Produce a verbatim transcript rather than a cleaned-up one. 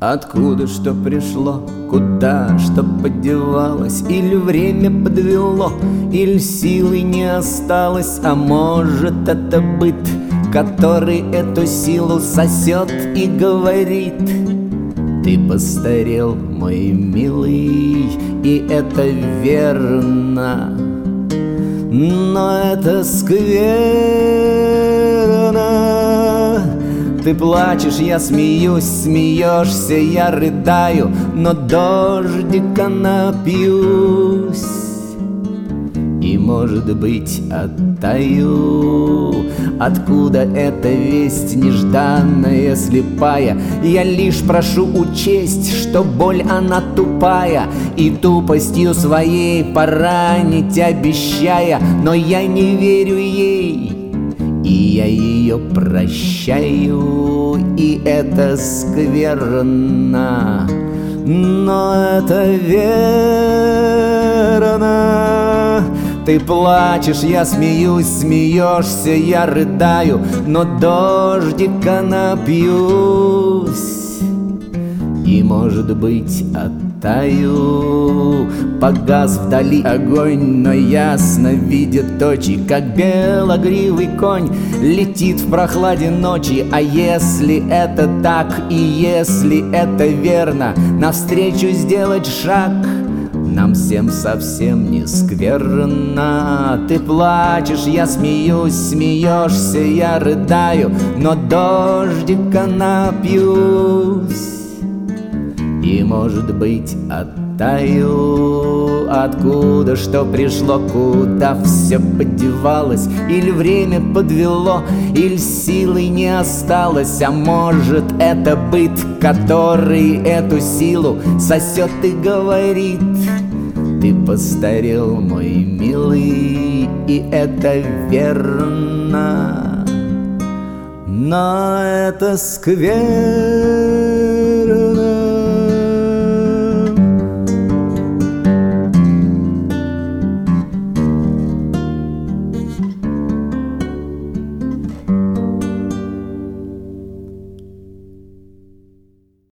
Откуда что пришло, куда что подевалось, или время подвело, или силы не осталось, а может это быт, который эту силу сосет и говорит: ты постарел, мой милый, и это верно, но это скверно. Ты плачешь, я смеюсь, смеешься, я рыдаю, но дождика напьюсь и, может быть, оттаю. Откуда эта весть нежданная, слепая? Я лишь прошу учесть, что боль она тупая, и тупостью своей поранить обещая. Но я не верю ей, и я ее прощаю, и это скверно, но это верно. Ты плачешь, я смеюсь, смеешься, я рыдаю, но дождика напьюсь и, может быть, оттаю. Погас вдали огонь, но ясно видит очи, как белогривый конь летит в прохладе ночи. А если это так, и если это верно, навстречу сделать шаг нам всем совсем не скверно. Ты плачешь, я смеюсь, смеешься, я рыдаю, но дождика напьюсь и, может быть, оттаю. Откуда что пришло, куда все подевалось, или время подвело, или силы не осталось, а может это быт, который эту силу сосет и говорит: ты постарел, мой милый, и это верно, но это скверно.